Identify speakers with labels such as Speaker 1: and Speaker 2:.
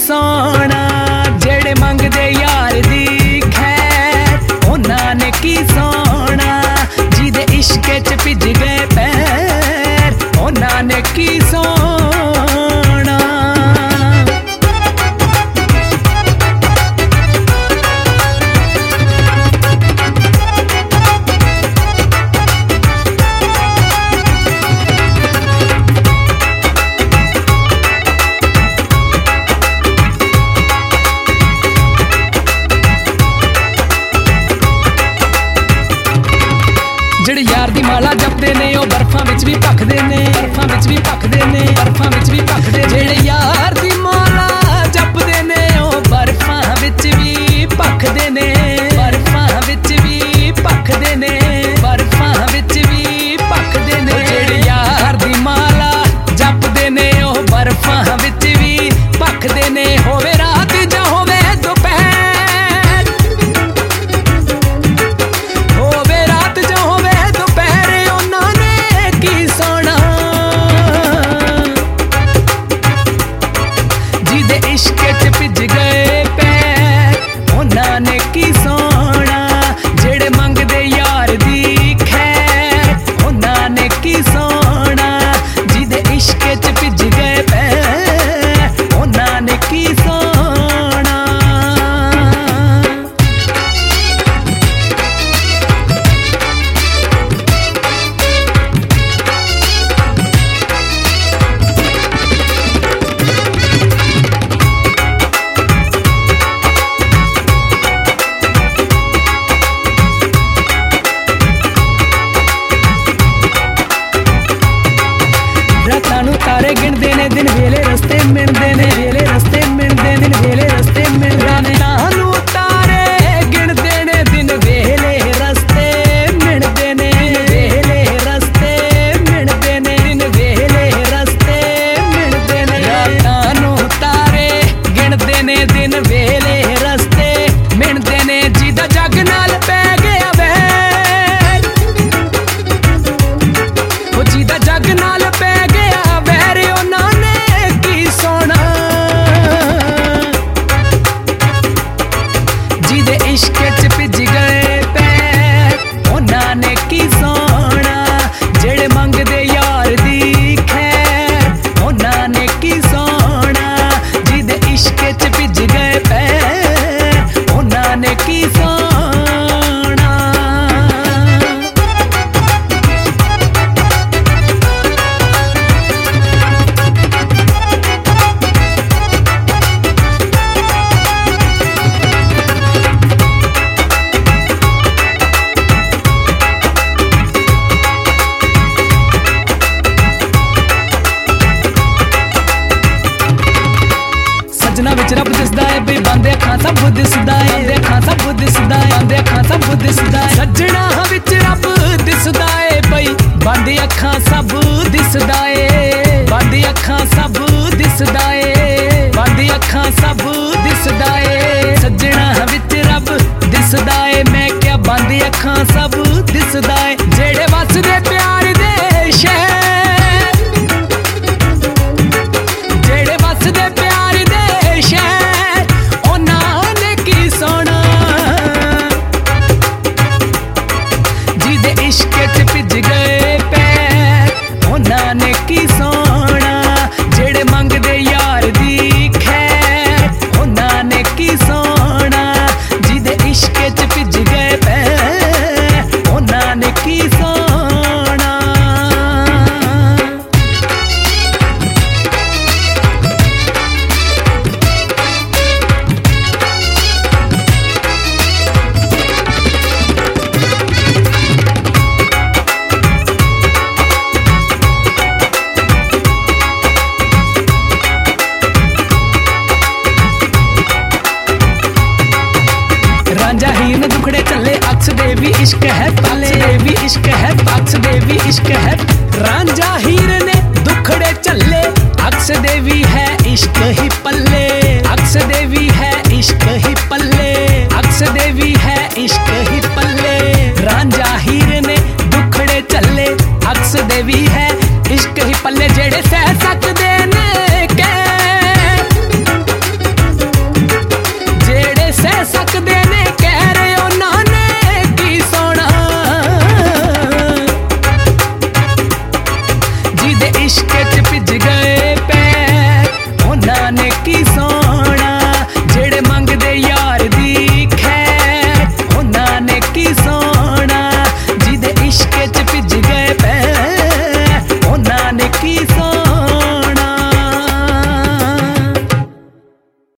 Speaker 1: सोना जेड़े मंगदे यार दी खैर उन्हां ने की सोना जिदे इश्क च भिज गए पैर उन्हां ने की सोना। जेड़े यार दी माला जपदे ने ओ बर्फां विच भी भखदे ने बर्फां विच भी भखदे ने बर्फां विच भी भखदे जेड़े यार दी माला जपदे ने ओ बर्फां विच भी भखदे ने बर्फां विच भी भखदे ने बर्फां विच भी भखदे ने जेड़े यार दी माला जपदे ने ओ बर्फां विच भी भखदे ने होवे रात जां होवे दोपहर होवे रात जां होवे इश्क च भिज गए पैर उन्हां ने की सोना जेड़े मंगदे यार दी खैर उन्हां ने की सोना जिदे इश्क च भिज गए पैर उन्हां ने की सोना। तारे गिनदे ने दिन वेले रस्ते मिलदे ने वेले रस्ते मिलदे दिन वेले रस्ते मिलदे ने नानू तारे गिनदे ने दिन वेले रस्ते मिलदे ने वेले रस्ते मिलदे ने दिन वेले रस्ते मिलदे ने नानू तारे गिनदे ने दिन वेले रस्ते मिलदे ने जिदा जग नाल पै गया वैर ओ जिदा जग नाल पै गया इश्क च भिज गए पैर उन्हां ने की सोना जेड़े मंगदे यार दी खैर उन्हां ने की सोना जिदे इश्क च भिज गए पैर उन्हां ने की सोना। सजना विच रब दिसदा है बे बंदे अखां सब दिसदा है बंदे अखां सब दिसदा है बंदे अखां सब दिसदा है सजना विच रब दिसदा है बई बंदे अखां सब दिसदा है बंदे अखां सब दिसदा है बंदे अखां सब दिसदा है सजना विच रब दिसदा है मैं क्या बंदे अखां सब दिसदा है जेड़े वसदे प्यार दे शहर जेड़े वसदे प्यार दे शहर उन्हां ने की सोना जिदे इश्क च भिज गए पैर उन्हां ने की सोना जेड़े मंगदे यार दी खैर उन्हां ने की सोना जिदे इश्क च भिज गए पैर उन्हां ने की सोना। रांझा हीर ने दुखड़े चले अक्स दे भी इश्क है पले भी इश्क है अक्स दे भी इश्क है रांझा हीर ने दुखड़े चले अक्स दे भी है इश्क ही पल्ले अक्स दे भी है इश्क ही पल्ले अक्स दे भी है इश्क ही पल्ले रांझा हीर ने दुखड़े चले अक्स दे भी है इश्क ही पल्ले जेड़े सह सकदे ने ਜਿਹਦੇ ਇਸ਼ਕ 'ਚ ਭਿੱਜ ਗਏ